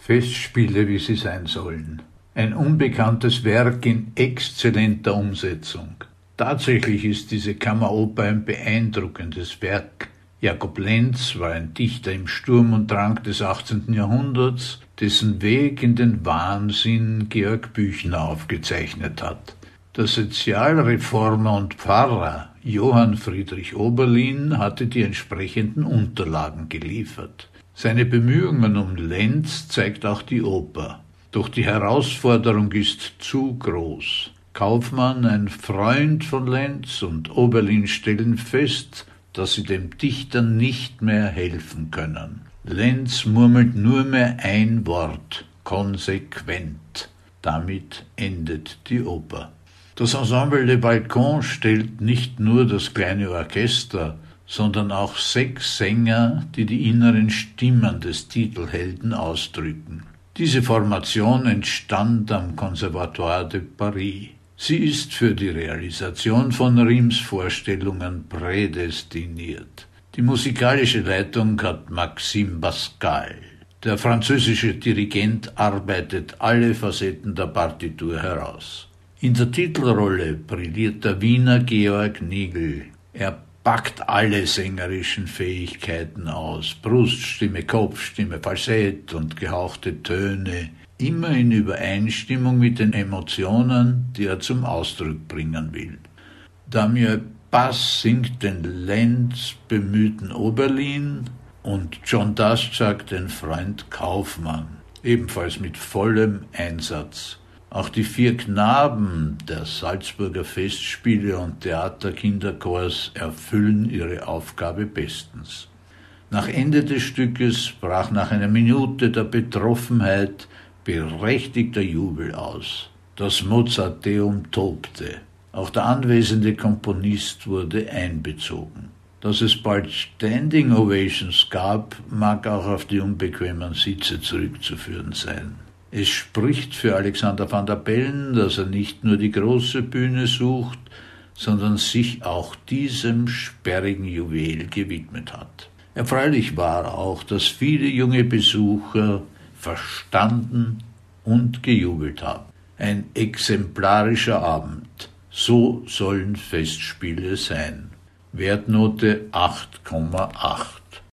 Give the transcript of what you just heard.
Festspiele, wie sie sein sollen. Ein unbekanntes Werk in exzellenter Umsetzung. Tatsächlich ist diese Kammeroper ein beeindruckendes Werk. Jakob Lenz war ein Dichter im Sturm und Drang des 18. Jahrhunderts, dessen Weg in den Wahnsinn Georg Büchner aufgezeichnet hat. Der Sozialreformer und Pfarrer Johann Friedrich Oberlin hatte die entsprechenden Unterlagen geliefert. Seine Bemühungen um Lenz zeigt auch die Oper. Doch die Herausforderung ist zu groß. Kaufmann, ein Freund von Lenz, und Oberlin stellen fest, dass sie dem Dichter nicht mehr helfen können. Lenz murmelt nur mehr ein Wort: konsequent. Damit endet die Oper. Das Ensemble Le Balcon stellt nicht nur das kleine Orchester, sondern auch 6 Sänger, die die inneren Stimmen des Titelhelden ausdrücken. Diese Formation entstand am Conservatoire de Paris. Sie ist für die Realisation von Rims Vorstellungen prädestiniert. Die musikalische Leitung hat Maxime Pascal. Der französische Dirigent arbeitet alle Facetten der Partitur heraus. In der Titelrolle brilliert der Wiener Georg Nigl. Er packt alle sängerischen Fähigkeiten aus: Bruststimme, Kopfstimme, Falsett und gehauchte Töne, immer in Übereinstimmung mit den Emotionen, die er zum Ausdruck bringen will. Damien Bass singt den Lenz bemühten Oberlin und John Duszak den Freund Kaufmann, ebenfalls mit vollem Einsatz. Auch die 4 Knaben der Salzburger Festspiele und Theaterkinderchors erfüllen ihre Aufgabe bestens. Nach Ende des Stückes brach nach einer Minute der Betroffenheit berechtigter Jubel aus. Das Mozarteum tobte. Auch der anwesende Komponist wurde einbezogen. Dass es bald Standing Ovations gab, mag auch auf die unbequemen Sitze zurückzuführen sein. Es spricht für Alexander van der Bellen, dass er nicht nur die große Bühne sucht, sondern sich auch diesem sperrigen Juwel gewidmet hat. Erfreulich war auch, dass viele junge Besucher verstanden und gejubelt haben. Ein exemplarischer Abend. So sollen Festspiele sein. Wertnote 8,8.